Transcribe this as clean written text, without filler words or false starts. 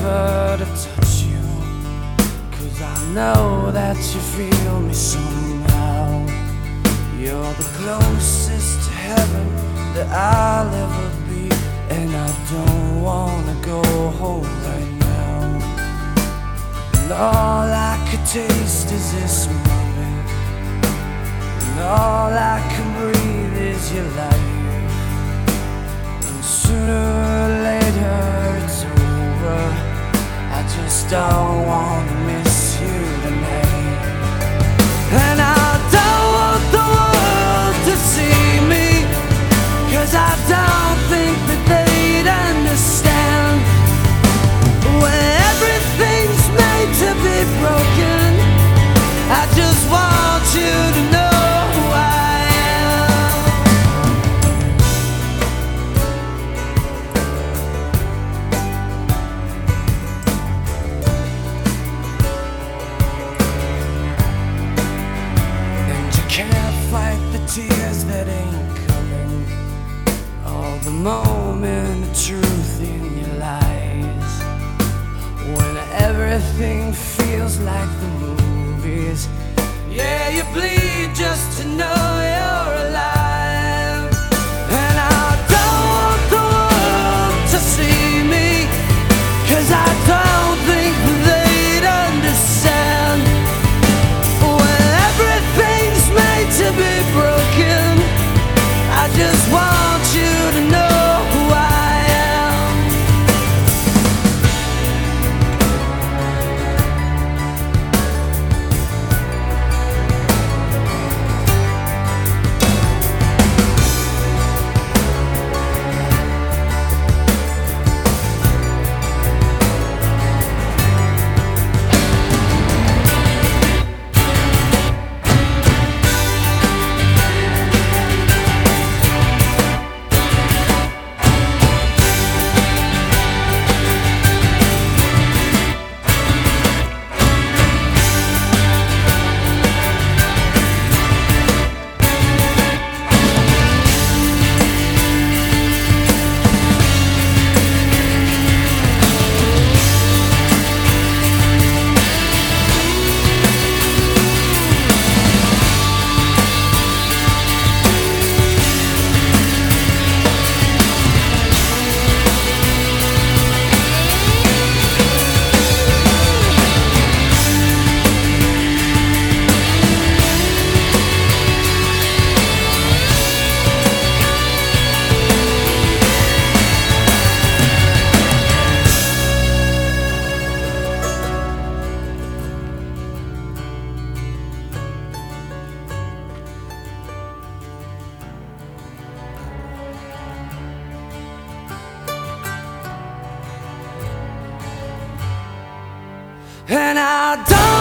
never to touch you, 'cause I know that you feel me somehow. You're the closest to heaven that I'll ever be, and I don't wanna go home right now. And all I could taste is this moment, and all I can breathe is your life. And sooner or later it's over, I just don't wanna miss you tonight. And I don't want the world to see me, 'cause I don't think that they'd understand. When everything's made to be broken, I just want you to know who I am. And you can't fight the tears that ain't coming, all the moment of truth in your lies. When everything feels like the movies, yeah, you bleed just to know you're alive. And I don't want the world to see me, 'cause I don't think they'd understand. When everything's made to be broken, I just want you to know who I am. And I don't